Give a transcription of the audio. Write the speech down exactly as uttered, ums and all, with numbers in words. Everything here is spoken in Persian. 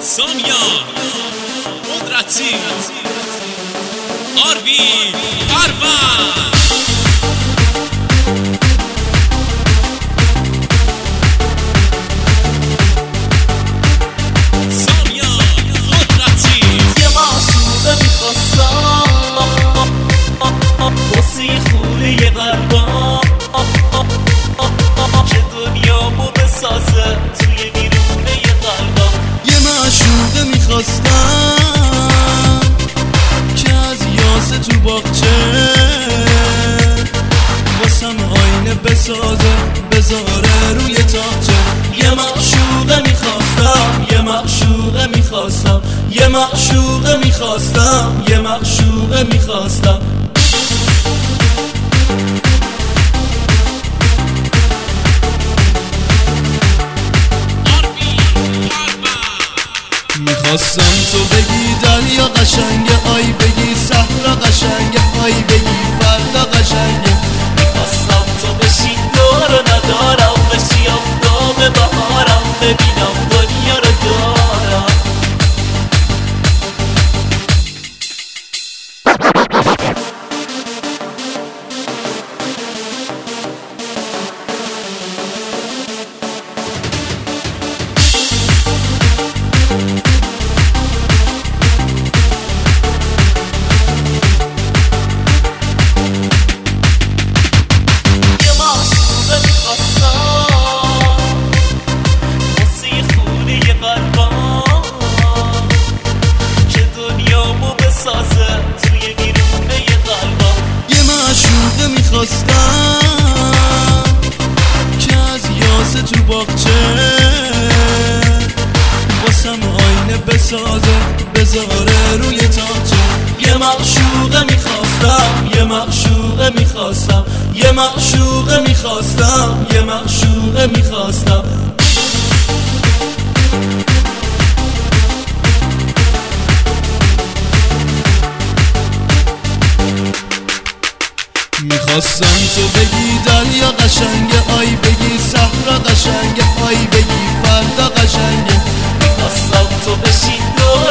سامیان قدرتی آروین اروند یه قلبا که دنیامو بسازه توی بیرونه یه قلبا. یه معشوقه میخواستم که از یاسه تو باغچه واسم آینه بسازه بذاره روی تاقچه. یه معشوقه میخواستم یه معشوقه میخواستم یه معشوقه میخواستم یه معشوقه میخواستم میخواستم تو بگی دریا قشنگه آی بگی صحرا قشنگه آی بگی فردا قشنگه. میخواستم تو بشی دار و ندارم بشی آفتاب بهارم ببینم دنیا رو دارم. میخواستم که از یاسه تو باغچه واسم آینه بسازه بذاره روی تاقچه. یه معشوقه میخواستم یه معشوقه میخواستم یه معشوقه میخواستم یه معشوقه میخواستم میخواستم تو بگی دریا قشنگه آی بگی صحرا قشنگه آی بگی فردا قشنگه. میخواستم تو بشی دور